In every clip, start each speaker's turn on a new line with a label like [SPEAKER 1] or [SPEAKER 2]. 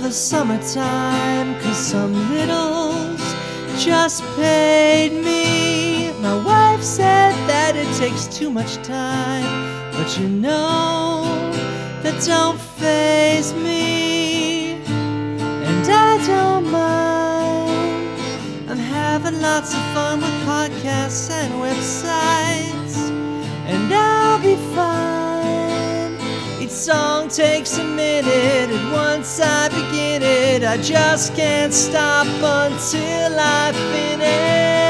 [SPEAKER 1] the summertime, 'cause some littles just paid me. My wife said that it takes too much time, but you know that don't faze me, and I don't mind. I'm having lots of fun with podcasts and websites, and I'll be fine. Each song takes a minute, and once I begin it, I just can't stop until I finish.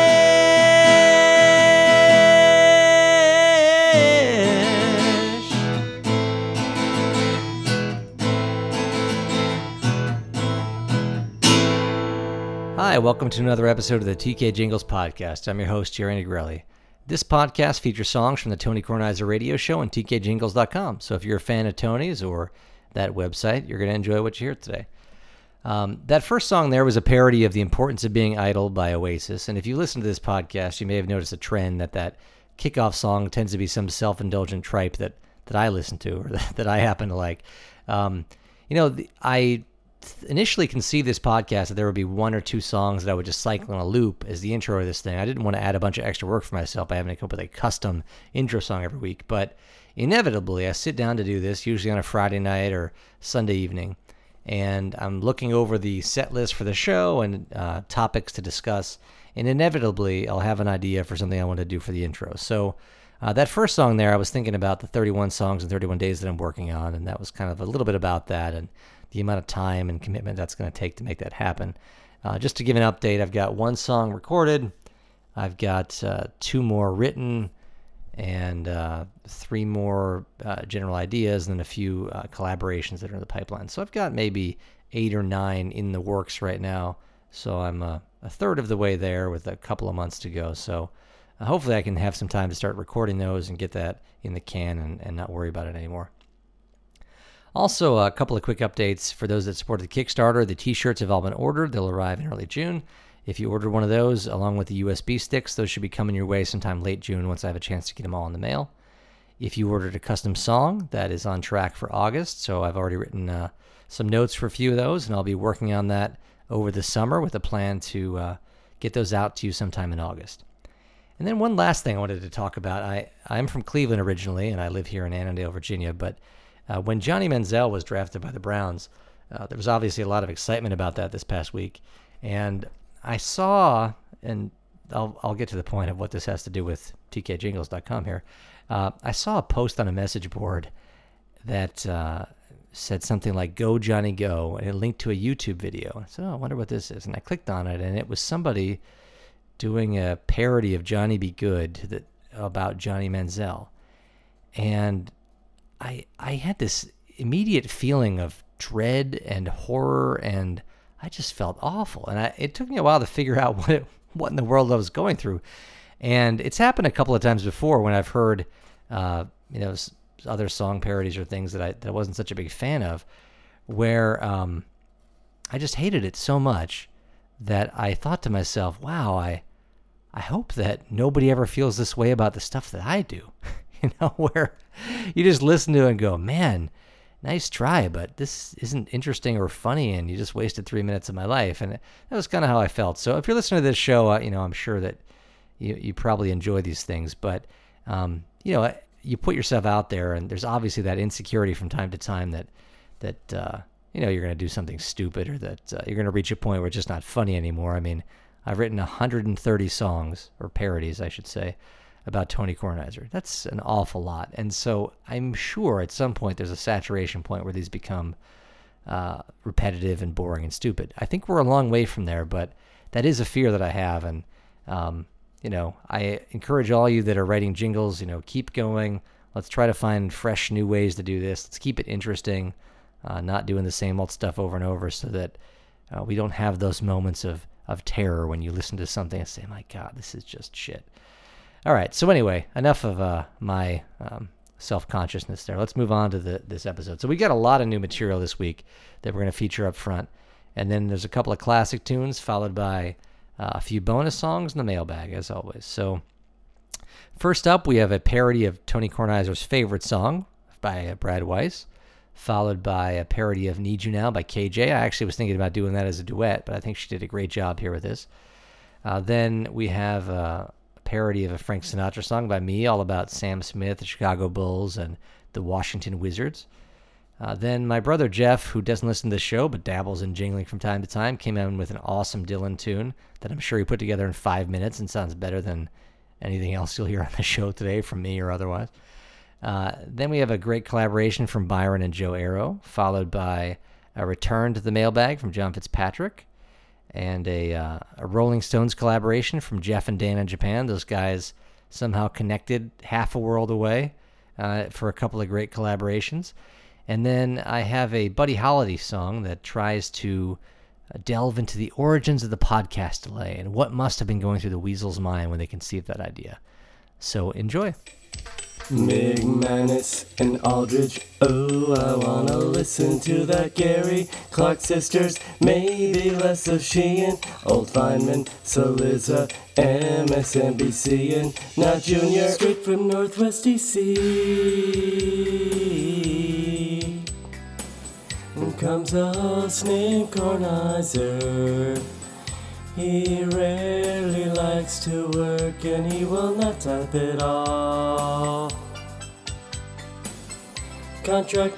[SPEAKER 1] Hi, welcome to another episode of the TK Jingles Podcast. I'm your host, Jerry Negrelli. This podcast features songs from the Tony Kornheiser radio show on tkjingles.com. So if you're a fan of Tony's or that website, you're going to enjoy what you hear today. That first song there was a parody of The Importance of Being Idle by Oasis. And if you listen to this podcast, you may have noticed a trend that kickoff song tends to be some self-indulgent tripe that I listen to or that I happen to like. I initially conceived this podcast that there would be one or two songs that I would just cycle on a loop as the intro of this thing. I didn't want to add a bunch of extra work for myself by having to come up with a custom intro song every week, but inevitably I sit down to do this, usually on a Friday night or Sunday evening, and I'm looking over the set list for the show and topics to discuss, and inevitably I'll have an idea for something I want to do for the intro. So that first song there, I was thinking about the 31 songs and 31 days that I'm working on, and that was kind of a little bit about that and the amount of time and commitment that's going to take to make that happen. Just to give an update, I've got one song recorded, I've got 2 more written, and 3 more general ideas, and then a few collaborations that are in the pipeline. So I've got maybe 8 or 9 in the works right now. So I'm a third of the way there with a couple of months to go. So hopefully I can have some time to start recording those and get that in the can and not worry about it anymore. Also, a couple of quick updates for those that supported the Kickstarter. The t-shirts have all been ordered. They'll arrive in early June. If you ordered one of those, along with the USB sticks, those should be coming your way sometime late June once I have a chance to get them all in the mail. If you ordered a custom song, that is on track for August. So I've already written some notes for a few of those, and I'll be working on that over the summer with a plan to get those out to you sometime in August. And then one last thing I wanted to talk about. I'm from Cleveland originally, and I live here in Annandale, Virginia, but when Johnny Manziel was drafted by the Browns, there was obviously a lot of excitement about that this past week. And I saw, and I'll get to the point of what this has to do with tkjingles.com here. I saw a post on a message board that said something like, "Go Johnny Go," and it linked to a YouTube video. I said, "Oh, I wonder what this is." And I clicked on it, and it was somebody doing a parody of Johnny Be Good about Johnny Manziel. And I had this immediate feeling of dread and horror, and I just felt awful. And it took me a while to figure out what in the world I was going through. And it's happened a couple of times before when I've heard, other song parodies or things that I wasn't such a big fan of, where I just hated it so much that I thought to myself, wow, I hope that nobody ever feels this way about the stuff that I do. Where you just listen to it and go, man, nice try, but this isn't interesting or funny, and you just wasted 3 minutes of my life. And that was kind of how I felt. So if you're listening to this show, I'm sure that you probably enjoy these things, but you put yourself out there, and there's obviously that insecurity from time to time that you're going to do something stupid, or that you're going to reach a point where it's just not funny anymore. I mean, I've written 130 songs, or parodies, I should say, about Tony Kornheiser. That's an awful lot. And so I'm sure at some point there's a saturation point where these become repetitive and boring and stupid. I think we're a long way from there, but that is a fear that I have. And, I encourage all you that are writing jingles, keep going. Let's try to find fresh new ways to do this. Let's keep it interesting, not doing the same old stuff over and over, so that we don't have those moments of terror when you listen to something and say, my God, this is just shit. All right, so anyway, enough of my self-consciousness there. Let's move on to this episode. So we got a lot of new material this week that we're going to feature up front. And then there's a couple of classic tunes, followed by a few bonus songs in the mailbag, as always. So first up, we have a parody of Tony Kornheiser's favorite song by Brad Weiss. followed by a parody of Need You Now by KJ. I actually was thinking about doing that as a duet, but I think she did a great job here with this. Then we have a parody of a Frank Sinatra song by me, all about Sam Smith, the Chicago Bulls, and the Washington Wizards. Then my brother Jeff, who doesn't listen to the show but dabbles in jingling from time to time, came in with an awesome Dylan tune that I'm sure he put together in 5 minutes and sounds better than anything else you'll hear on the show today from me or otherwise. Then we have a great collaboration from Byron and Joe Arrow, followed by a return to the mailbag from John Fitzpatrick, and a Rolling Stones collaboration from Jeff and Dan in Japan. Those guys somehow connected half a world away for a couple of great collaborations. And then I have a Buddy Holly song that tries to delve into the origins of the podcast delay and what must have been going through the Weasel's mind when they conceived that idea. So enjoy.
[SPEAKER 2] McManus and Aldridge, oh, I wanna listen to that Gary Clark sisters, maybe less of Sheehan, Old Feynman, Saliza, MSNBC, and now Junior, straight from Northwest DC. Comes a host named Kornheiser. He rarely likes to work and he will not type at all. Contract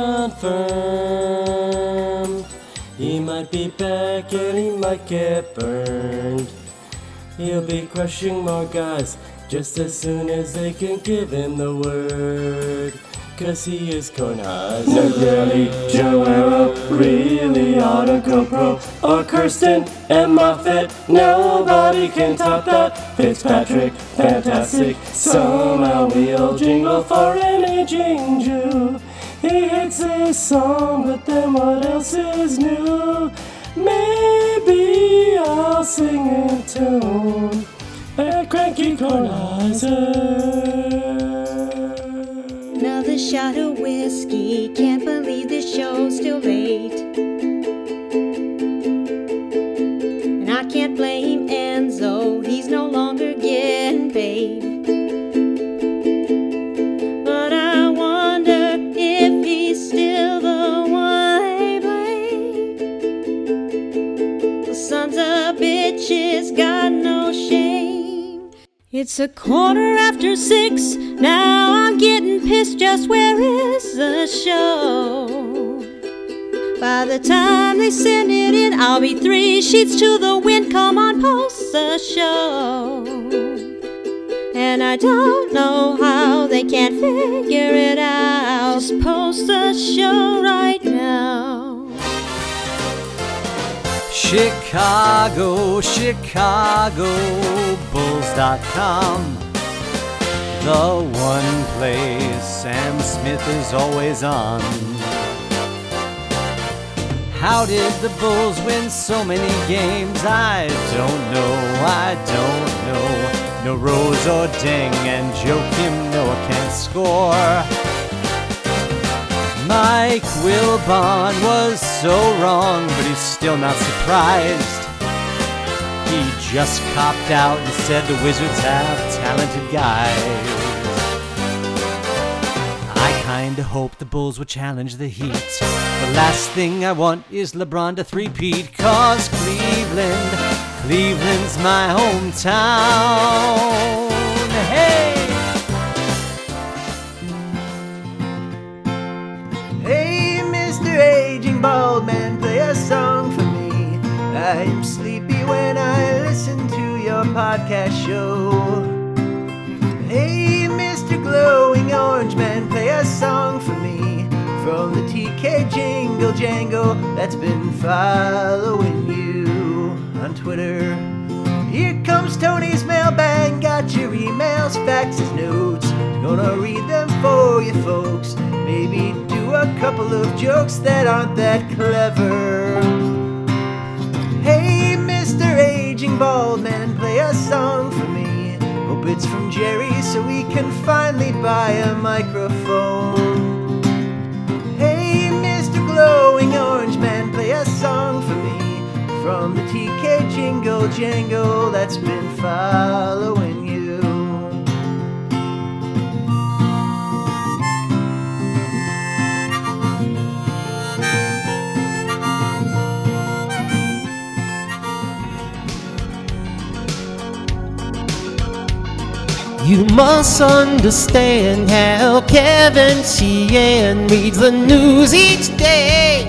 [SPEAKER 2] unconfirmed. He might be back and he might get burned. He'll be crushing more guys just as soon as they can give him the word. 'Cause he is Kornheiser. Negrelli, Joe Arrow, really ought to go pro. Or Kirsten and Moffat, nobody can top that. Fitzpatrick, fantastic, somehow we'll jingle for an aging Jew. He hates this song, but then what else is new? Maybe I'll sing a tune at Cranky Kornheiser.
[SPEAKER 3] Another shot of whiskey, can't believe this show's still late. And I can't blame Enzo, he's no longer getting paid. But I wonder if he's still the one they blame. The sons of bitches got no shame. It's 6:15, now I'm getting pissed, just where is the show? By the time they send it in, I'll be 3 sheets to the wind. Come on, post the show. And I don't know how they can't figure it out. Just post the show right now.
[SPEAKER 1] Chicago, Chicago, Bulls.com. The one place Sam Smith is always on. How did the Bulls win so many games? I don't know. No Rose or Deng, and Joakim Noah can't score. Mike Wilbon was so wrong, but he's still not surprised. He just copped out and said the Wizards have talented guys. I kinda hope the Bulls would challenge the Heat. The last thing I want is LeBron to three-peat, 'cause Cleveland's my hometown. Hey! Hey, Mr. Aging Bald Man, play a song for me. I am sleepy when I listen to your podcast show. Hey, Mr. Glowing Orange Man, play a song for me from the TK Jingle Jangle that's been following you on Twitter. Here comes Tony's mailbag, got your emails, faxes, notes. Gonna read them for you folks. Maybe do a couple of jokes that aren't that clever. Hey, Mr. Aging Bald Man, play a song for me. Hope it's from Jerry so we can finally buy a microphone. Hey, Mr. Glowing Orange Man, play a song for me from the TK Jingle Jangle that's been following you.
[SPEAKER 2] You must understand how Kevin Sheehan reads the news each day.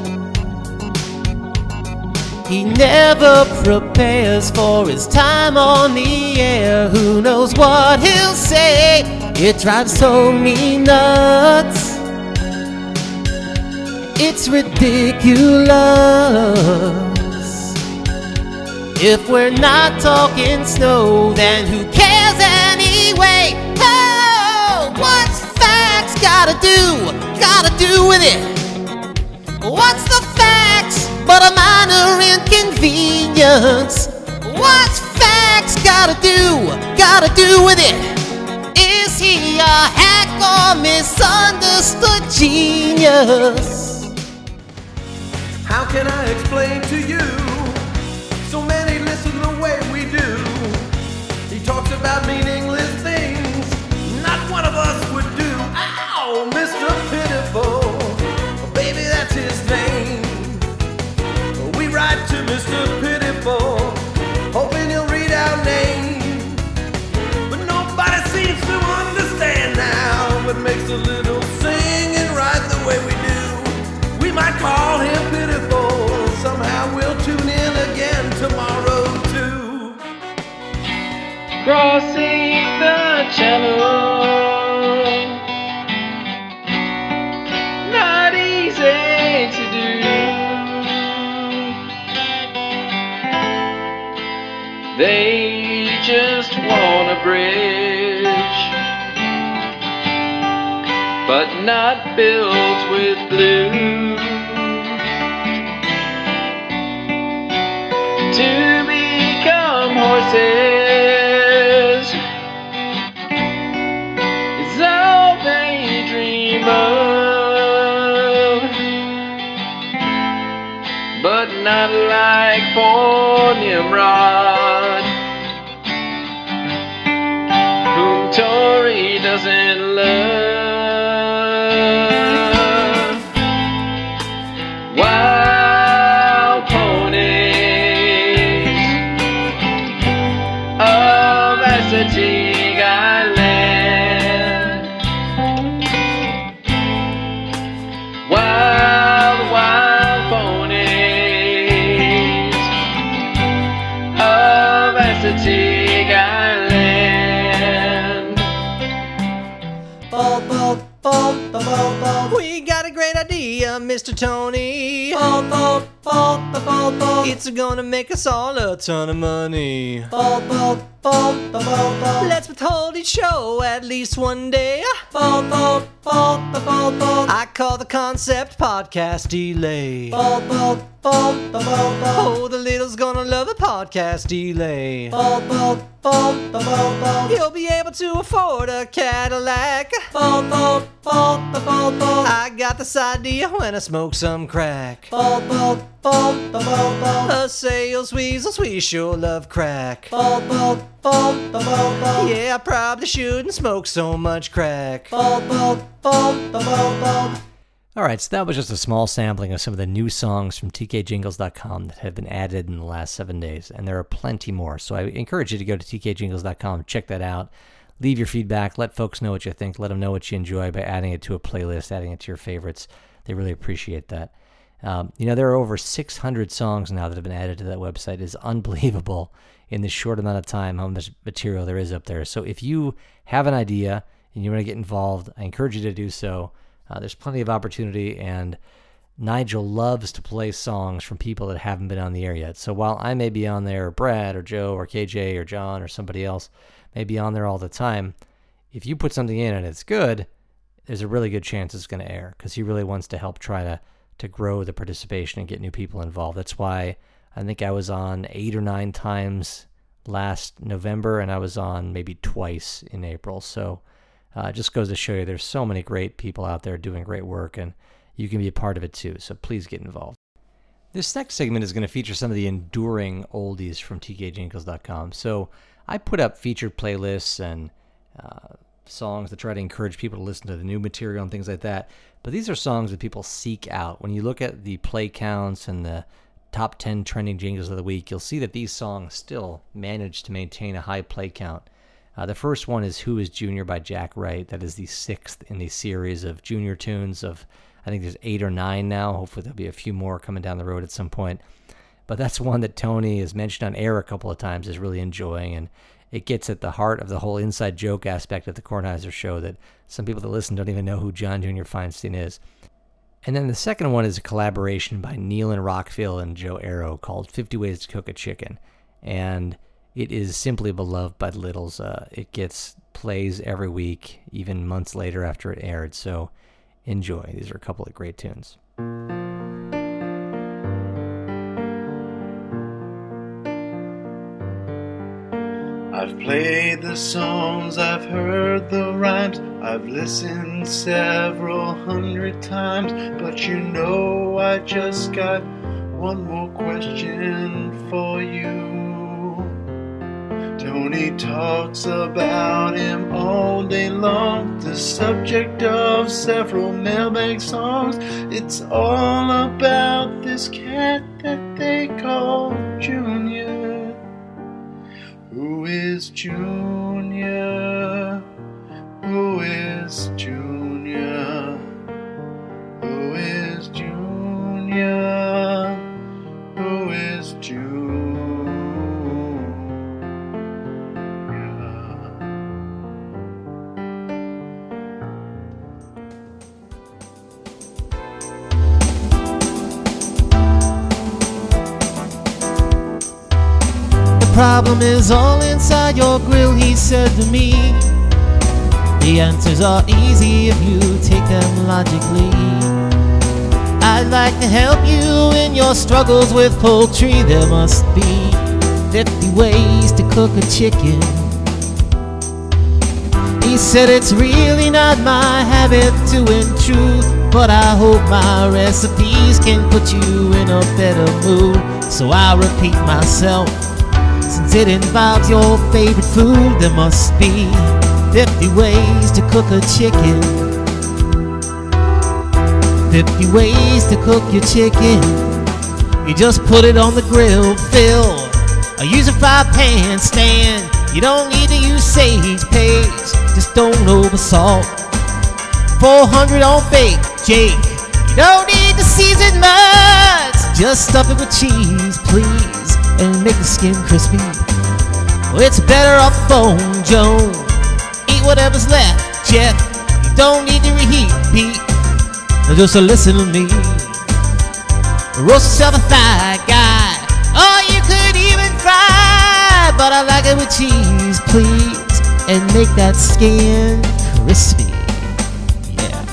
[SPEAKER 2] He never prepares for his time on the air. Who knows what he'll say? It drives Tony nuts. It's ridiculous. If we're not talking snow, then who cares anyway? Oh, what's facts gotta do with it? What's the facts but a minor inconvenience? What's facts gotta do with it? Is he a hack or misunderstood genius?
[SPEAKER 4] How can I explain to you? So many listen the way we do. He talks about meaningless things not one of us would do. Ow, Mr. Pitiful, baby, that's his name. We write to Mr. Pitiful, hoping he'll read our name. But nobody seems to understand now, but makes a little singing right the way we do. We might call him pitiful. Somehow we'll tune in again tomorrow too.
[SPEAKER 5] Crossing the channel, not easy to do. They just want a bridge, but not built with glue. To become horses is all they dream of, but not like poor Nimrod, whom Tory doesn't love. Wild ponies of Assateague Island, wild ponies of Assateague Island.
[SPEAKER 2] Ball, ball, ball, ball, ball, ball.
[SPEAKER 1] We got a great idea, Mr. Tony.
[SPEAKER 2] Ball, ball, ball, ball, ball.
[SPEAKER 1] It's gonna make us all a ton of money.
[SPEAKER 2] Ball, ball, ball, ball, ball.
[SPEAKER 1] Let's withhold each show at least one day.
[SPEAKER 2] Ball, ball, ball, ball, ball.
[SPEAKER 1] I call the concept podcast delay.
[SPEAKER 2] Ball, ball, ball, ball, ball.
[SPEAKER 1] Oh, the little's gonna love a podcast delay.
[SPEAKER 2] Ball, ball, ball, ball, ball.
[SPEAKER 1] He'll be able to afford a Cadillac.
[SPEAKER 2] Ball, ball, ball, ball, ball.
[SPEAKER 1] I got this idea when I smoke some crack.
[SPEAKER 2] Ball, ball, ball, ball, ball.
[SPEAKER 1] A sales weasels, we sure love crack.
[SPEAKER 2] Ball, ball, ball, ball, ball.
[SPEAKER 1] Yeah, I probably shouldn't smoke so much crack.
[SPEAKER 2] Ball, ball, ball, ball, ball.
[SPEAKER 1] All right, so that was just a small sampling of some of the new songs from tkjingles.com that have been added in the last 7 days, and there are plenty more. So I encourage you to go to tkjingles.com, check that out, leave your feedback, let folks know what you think, let them know what you enjoy by adding it to a playlist, adding it to your favorites. They really appreciate that. There are over 600 songs now that have been added to that website. It is unbelievable in this short amount of time how much material there is up there. So if you have an idea and you want to get involved, I encourage you to do so. There's plenty of opportunity, and Nigel loves to play songs from people that haven't been on the air yet. So while I may be on there, or Brad, or Joe, or KJ, or John, or somebody else may be on there all the time, if you put something in and it's good, there's a really good chance it's going to air, because he really wants to help try to grow the participation and get new people involved. That's why I think I was on 8 or 9 times last November, and I was on maybe twice in April. So it just goes to show you there's so many great people out there doing great work, and you can be a part of it too. So please get involved. This next segment is going to feature some of the enduring oldies from tkjingles.com. So I put up featured playlists and songs to try to encourage people to listen to the new material and things like that. But these are songs that people seek out. When you look at the play counts and the top 10 trending jingles of the week, you'll see that these songs still manage to maintain a high play count. The first one is Who is Junior by Jack Wright. That is the 6th in the series of Junior tunes of, I think there's 8 or 9 now. Hopefully there'll be a few more coming down the road at some point. But that's one that Tony has mentioned on air a couple of times, is really enjoying, and it gets at the heart of the whole inside joke aspect of the Kornheiser show that some people that listen don't even know who John Junior Feinstein is. And then the second one is a collaboration by Nealon Rockville and Joe Arrow called 50 Ways to Cook a Chicken. And it is simply beloved by the Littles. It gets plays every week, even months later after it aired. So enjoy. These are a couple of great tunes.
[SPEAKER 6] I've played the songs, I've heard the rhymes, I've listened several hundred times, but you know I just got one more question for you. Tony talks about him all day long, the subject of several mailbag songs. It's all about this cat that they call Junior. Who is Junior? Who is Junior? Who is Junior? Who is Junior?
[SPEAKER 7] The problem is all inside your grill, he said to me. The answers are easy if you take them logically. I'd like to help you in your struggles with poultry. There must be 50 ways to cook a chicken. He said it's really not my habit to intrude, but I hope my recipes can put you in a better mood. So I'll repeat myself, since it involves your favorite food. There must be 50 ways to cook a chicken. 50 ways to cook your chicken. You just put it on the grill, fill, or use a fry pan stand. You don't need to use sage paste, just don't oversalt. 400 on bake, Jake. You don't need to season much, just stuff it with cheese, please, and make the skin crispy. Well, it's better off bone, Joan. Eat whatever's left, Jeff. You don't need to reheat, Pete. Now just listen to me. Roast yourself a thigh, guy. Or you could even fry, but I like it with cheese, please, and make that skin crispy. Yeah.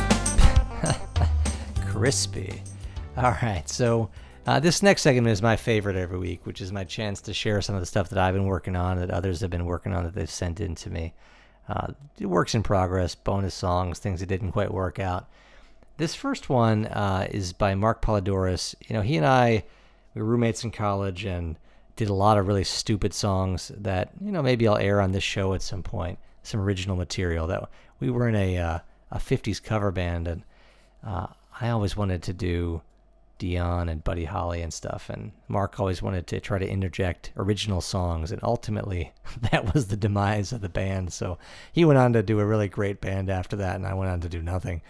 [SPEAKER 1] Crispy. All right, so this next segment is my favorite every week, which is my chance to share some of the stuff that I've been working on, that others have been working on, that they've sent in to me. Works in progress, bonus songs, things that didn't quite work out. This first one is by Mark Polidoris. You know, he and I, we were roommates in college and did a lot of really stupid songs that, you know, maybe I'll air on this show at some point, some original material. That we were in a 50s cover band, and I always wanted to do Dion and Buddy Holly and stuff, and Mark always wanted to try to interject original songs, and ultimately that was the demise of the band. So he went on to do a really great band after that, and I went on to do nothing.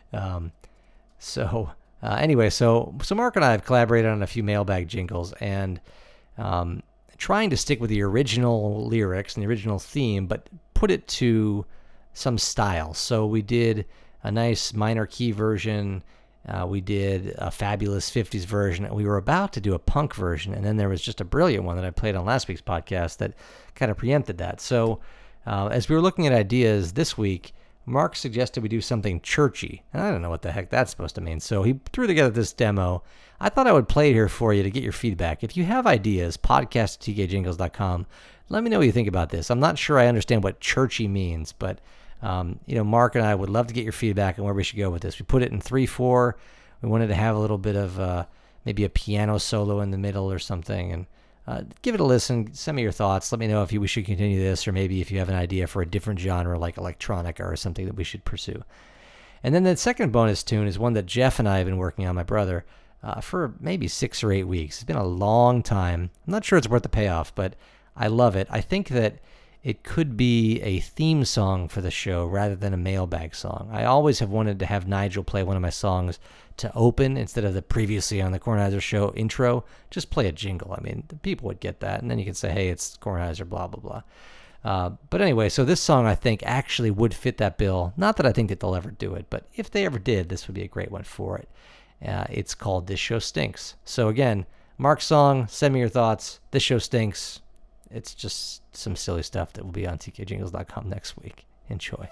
[SPEAKER 1] Anyway, so Mark and I have collaborated on a few mailbag jingles, and trying to stick with the original lyrics and the original theme, but put it to some style. So we did a nice minor key version. We did a fabulous 50s version. We were about to do a punk version, and then there was just a brilliant one that I played on last week's podcast that kind of preempted that. So as we were looking at ideas this week, Mark suggested we do something churchy, and I don't know what the heck that's supposed to mean. So he threw together this demo. I thought I would play it here for you to get your feedback. If you have ideas, podcast@tkjingles.com. Let me know what you think about this. I'm not sure I understand what churchy means, but Mark and I would love to get your feedback on where we should go with this. We put it in 3/4. We wanted to have a little bit of maybe a piano solo in the middle or something, and give it a listen. Send me your thoughts. Let me know if we should continue this, or maybe if you have an idea for a different genre like electronica or something that we should pursue. And then the second bonus tune is one that Jeff and I have been working on, my brother, for maybe 6 or 8 weeks. It's been a long time. I'm not sure it's worth the payoff, but I love it. I think that it could be a theme song for the show rather than a mailbag song. I always have wanted to have Nigel play one of my songs to open instead of the previously on the Kornheiser show intro. Just play a jingle. I mean, the people would get that, and then you can say, hey, it's Kornheiser, blah, blah, blah. But anyway, so this song I think actually would fit that bill. Not that I think that they'll ever do it, but if they ever did, this would be a great one for it. It's called This Show Stinks. So again, Mark's song, send me your thoughts. This Show Stinks. It's just some silly stuff that will be on tkjingles.com next week. Enjoy.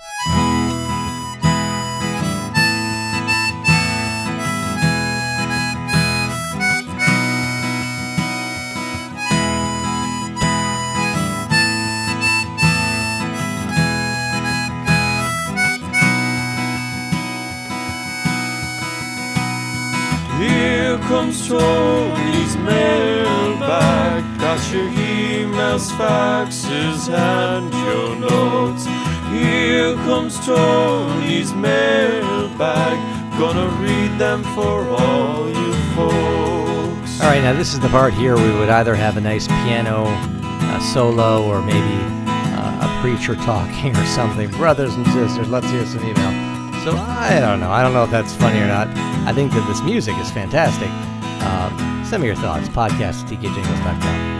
[SPEAKER 8] Here comes Tony's mailbag. Got your emails, faxes, and your notes. Here comes Tony's mailbag. Gonna read them for all you folks.
[SPEAKER 1] All right, now this is the part here we would either have a nice piano solo or maybe a preacher talking or something. Brothers and sisters, let's hear some email. So I don't know. I don't know if that's funny or not. I think that this music is fantastic. Send me your thoughts. Podcast@tkjingles.com.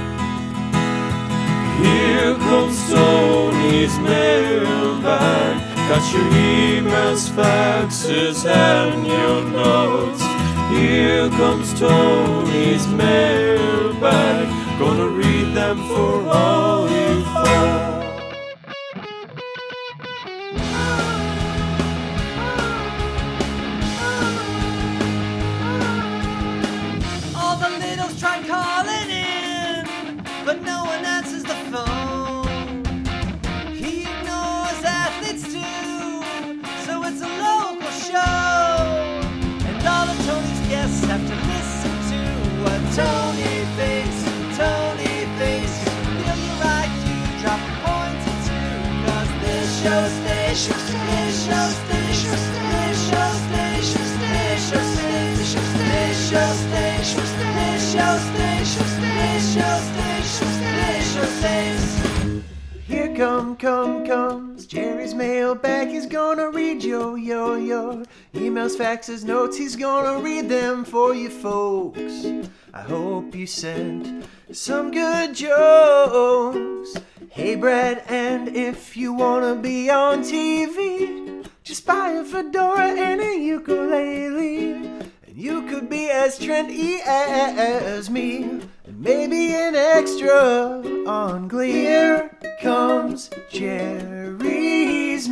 [SPEAKER 8] Here comes Tony's mailbag. Got your emails, faxes, and your notes. Here comes Tony's mailbag. Gonna read them for all you folks.
[SPEAKER 9] All the littles try calling in, but no one answers the phone. He ignores athletes too, so it's a local show. And all of Tony's guests have to listen to what Tony thinks. Tony thinks. Feel your IQ drop a point or two, 'cause this show stinks. This show stinks. This show stinks. This show stinks. This show stinks. This show stinks. This show stinks. This show stinks.
[SPEAKER 4] Here comes Jerry's mailbag. He's gonna read your emails, faxes, notes. He's gonna read them for you folks. I hope you sent some good jokes. Hey Brad, and if you wanna be on TV, just buy a fedora and a ukulele, and you could be as trendy as me, and maybe an extra on Glee. Here comes Jerry's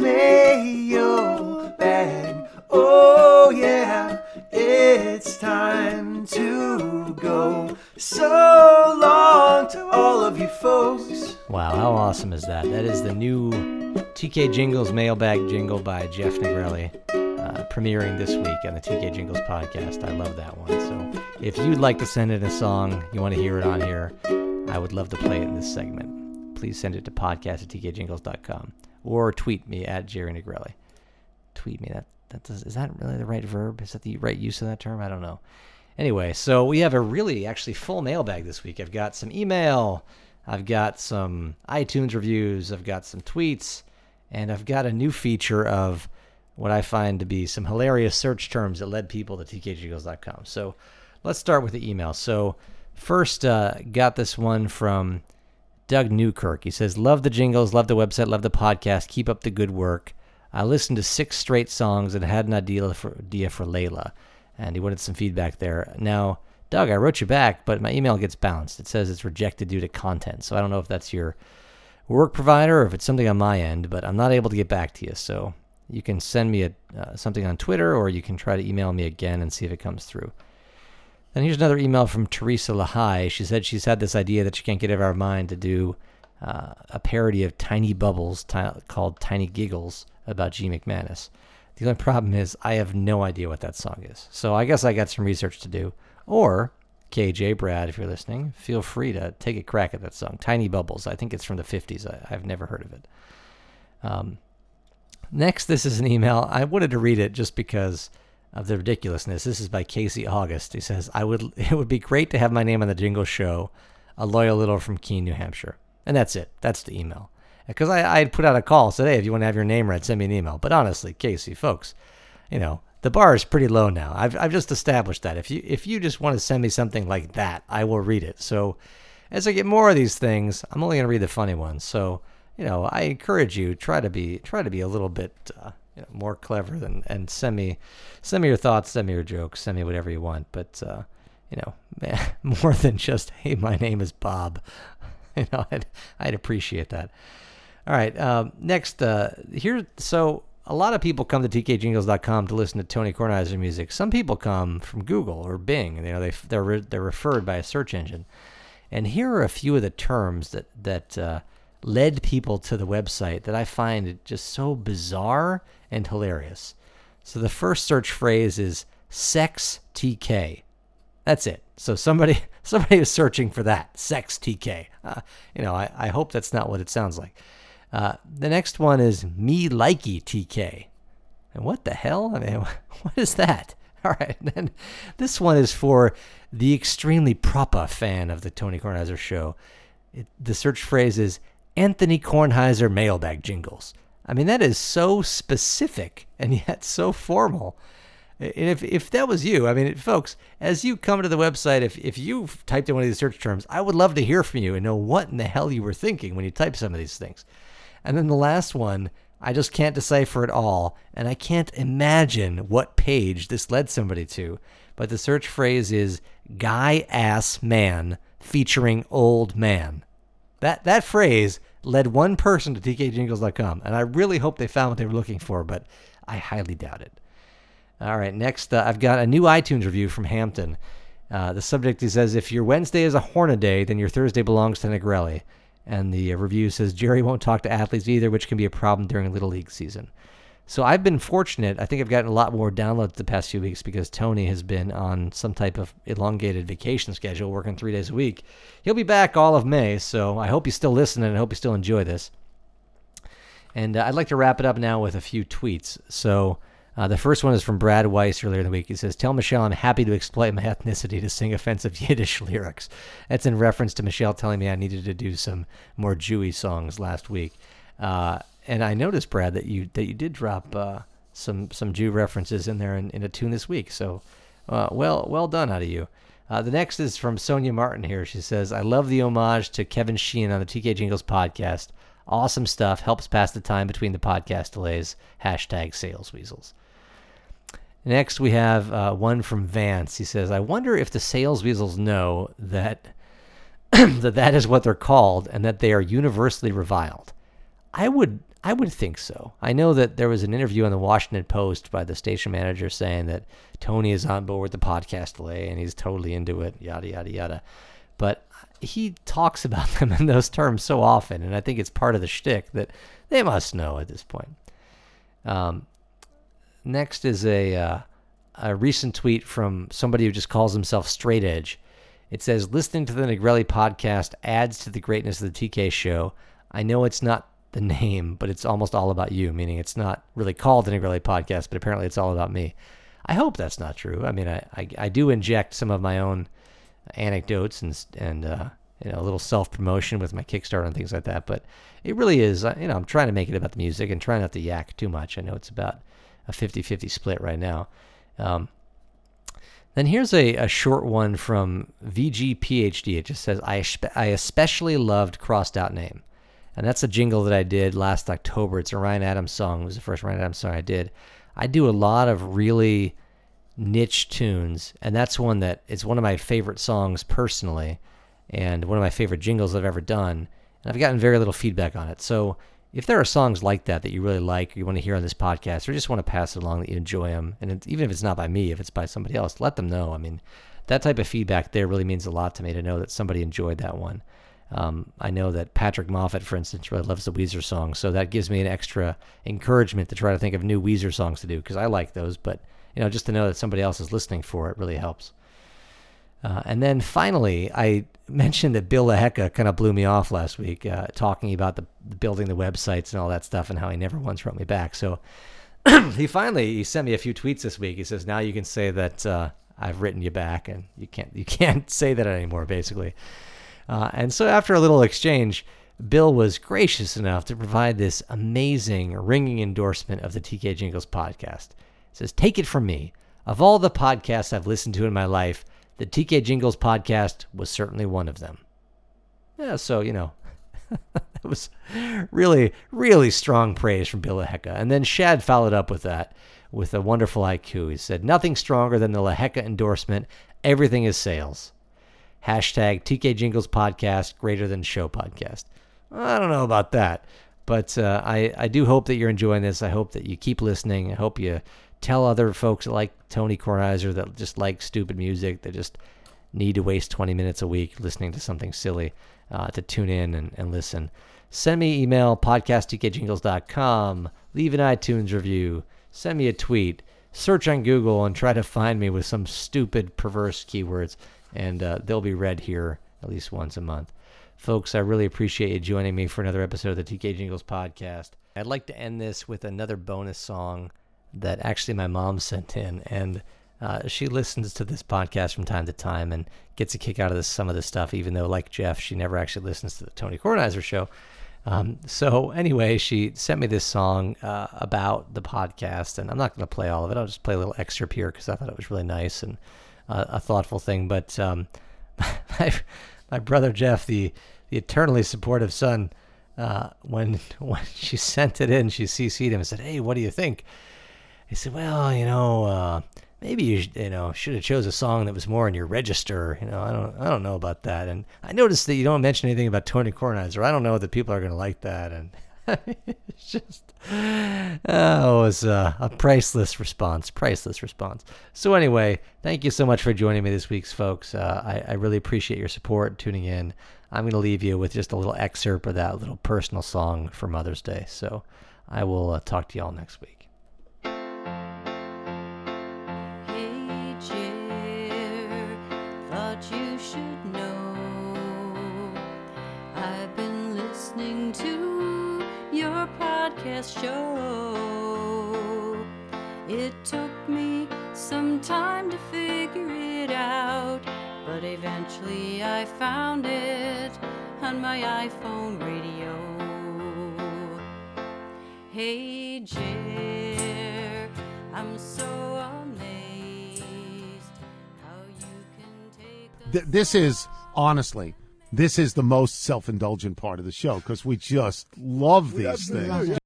[SPEAKER 4] mailbag. Oh yeah, it's time to go. So long to all of you folks.
[SPEAKER 1] Wow, how awesome is that? That is the new TK Jingles mailbag jingle by Jeff Negrelli, premiering this week on the TK Jingles podcast. I love that one. So if you'd like to send in a song, you want to hear it on here, I would love to play it in this segment. Please send it to podcast@tkjingles.com or tweet me at Jerry Negrelli. Tweet me. Is that really the right verb? Is that the right use of that term? I don't know. Anyway, so we have a really actually full mailbag this week. I've got some email, I've got some iTunes reviews, I've got some tweets, and I've got a new feature of what I find to be some hilarious search terms that led people to tkjingles.com. So let's start with the email. So first, got this one from Doug Newkirk. He says, love the jingles, love the website, love the podcast, keep up the good work. I listened to 6 straight songs and had an idea for Layla. And he wanted some feedback there. Now, Doug, I wrote you back, but my email gets bounced. It says it's rejected due to content. So I don't know if that's your work provider or if it's something on my end, but I'm not able to get back to you. So you can send me something on Twitter, or you can try to email me again and see if it comes through. Then here's another email from Teresa Lahai. She said she's had this idea that she can't get out of her mind to do a parody of Tiny Bubbles called Tiny Giggles about G. McManus. The only problem is I have no idea what that song is. So I guess I got some research to do. Or, KJ, Brad, if you're listening, feel free to take a crack at that song. Tiny Bubbles. I think it's from the 50s. I've never heard of it. Next, this is an email. I wanted to read it just because of the ridiculousness. This is by Casey August. He says, it would be great to have my name on the Jingle Show, a loyal little from Keene, New Hampshire. And that's it. That's the email. Because I had put out a call, said, hey, if you want to have your name read, send me an email. But honestly, Casey, folks, the bar is pretty low now. I've just established that. If you just want to send me something like that, I will read it. So as I get more of these things, I'm only going to read the funny ones. So, I encourage you, try to be a little bit more clever and send me your thoughts, send me your jokes, send me whatever you want. But, more than just, hey, my name is Bob. I'd appreciate that. All right, next, so a lot of people come to tkjingles.com to listen to Tony Kornheiser music. Some people come from Google or Bing. They're referred by a search engine. And here are a few of the terms that led people to the website that I find just so bizarre and hilarious. So the first search phrase is sex TK. That's it. So somebody is searching for that, sex TK. I hope that's not what it sounds like. The next one is me likey TK. And what the hell? I mean, what is that? All right. Then this one is for the extremely proper fan of the Tony Kornheiser Show. The search phrase is Anthony Kornheiser mailbag jingles. I mean, that is so specific and yet so formal. And if that was you, I mean, folks, as you come to the website, if you've typed in one of these search terms, I would love to hear from you and know what in the hell you were thinking when you type some of these things. And then the last one, I just can't decipher it all, and I can't imagine what page this led somebody to. But the search phrase is guy ass man featuring old man. That phrase led one person to tkjingles.com, and I really hope they found what they were looking for, but I highly doubt it. All right, next, I've got a new iTunes review from Hampton. The subject says, if your Wednesday is a Hornaday, then your Thursday belongs to Negrelli. And the review says, Jerry won't talk to athletes either, which can be a problem during Little League season. So I've been fortunate. I think I've gotten a lot more downloads the past few weeks because Tony has been on some type of elongated vacation schedule, working 3 days a week. He'll be back all of May, so I hope you still listen and I hope you still enjoy this. And I'd like to wrap it up now with a few tweets. So the first one is from Brad Weiss earlier in the week. He says, tell Michelle I'm happy to exploit my ethnicity to sing offensive Yiddish lyrics. That's in reference to Michelle telling me I needed to do some more Jewy songs last week. And I noticed, Brad, that you did drop some Jew references in there in a tune this week. So well done out of you. The next is from Sonia Martin here. She says, I love the homage to Kevin Sheehan on the TK Jingles podcast. Awesome stuff. Helps pass the time between the podcast delays. #SalesWeasels. Next, we have one from Vance. He says, I wonder if the sales weasels know that that is what they're called and that they are universally reviled. I would think so. I know that there was an interview on the Washington Post by the station manager saying that Tony is on board with the podcast delay and he's totally into it, yada, yada, yada. But he talks about them in those terms so often, and I think it's part of the shtick that they must know at this point. Next is a recent tweet from somebody who just calls himself Straight Edge. It says, listening to the Negrelli podcast adds to the greatness of the TK show. I know it's not the name, but it's almost all about you, meaning it's not really called the Negrelli podcast, but apparently it's all about me. I hope that's not true. I mean, I do inject some of my own anecdotes and a little self-promotion with my Kickstarter and things like that, but it really is, I'm trying to make it about the music and trying not to yak too much. I know it's about a 50-50 split right now. Then here's a short one from VGPhD. It just says, I especially loved Crossed Out Name. And that's a jingle that I did last October. It's a Ryan Adams song. It was the first Ryan Adams song I did. I do a lot of really niche tunes, and that's one that it's one of my favorite songs personally, and one of my favorite jingles I've ever done. And I've gotten very little feedback on it. So if there are songs like that you really like, or you want to hear on this podcast, or just want to pass it along that you enjoy them, and even if it's not by me, if it's by somebody else, let them know. I mean, that type of feedback there really means a lot to me to know that somebody enjoyed that one. I know that Patrick Moffat, for instance, really loves the Weezer songs, so that gives me an extra encouragement to try to think of new Weezer songs to do, because I like those, but just to know that somebody else is listening for it really helps. And then finally, I mentioned that Bill LaHecka kind of blew me off last week, talking about the building the websites and all that stuff and how he never once wrote me back. So he sent me a few tweets this week. He says, now you can say that I've written you back, and you can't say that anymore, basically. And so after a little exchange, Bill was gracious enough to provide this amazing ringing endorsement of the TK Jingles podcast. It says, "Take it from me. Of all the podcasts I've listened to in my life, the TK Jingles podcast was certainly one of them." Yeah, so, you know, it was really, really strong praise from Bill LaHecca. And then Shad followed up with that with a wonderful haiku. He said, "Nothing stronger than the LaHecca endorsement. Everything is sales. Hashtag TK Jingles podcast, greater than show podcast." I don't know about that, but I do hope that you're enjoying this. I hope that you keep listening. I hope you tell other folks that like Tony Kornheiser, that just like stupid music, that just need to waste 20 minutes a week listening to something silly, to tune in and listen. Send me an email, podcast@tkjingles.com. Leave an iTunes review. Send me a tweet. Search on Google and try to find me with some stupid, perverse keywords, and they'll be read here at least once a month. Folks, I really appreciate you joining me for another episode of the TK Jingles podcast. I'd like to end this with another bonus song that actually my mom sent in, and she listens to this podcast from time to time and gets a kick out of some of this stuff, even though, like Jeff, she never actually listens to the Tony Kornheiser show. So anyway, she sent me this song about the podcast, and I'm not going to play all of it. I'll just play a little excerpt here because I thought it was really nice and a thoughtful thing. But my brother Jeff, the eternally supportive son, when she sent it in, she CC'd him and said, "Hey, what do you think?" He said, "Well, maybe you should have chose a song that was more in your register. I don't know about that. And I noticed that you don't mention anything about Tony Kornheiser. I don't know that people are going to like that." And it's just, it was a priceless response. So anyway, thank you so much for joining me this week, folks. I really appreciate your support, tuning in. I'm going to leave you with just a little excerpt of that little personal song for Mother's Day. So I will talk to you all next week.
[SPEAKER 3] Hey, Jer, thought you should know I've been listening to your podcast show. It took me some time to figure it out, but eventually I found it on my iPhone radio. Hey, Jer, I'm so amazed how you can take
[SPEAKER 10] This is, honestly, this is the most self-indulgent part of the show because we just love these things.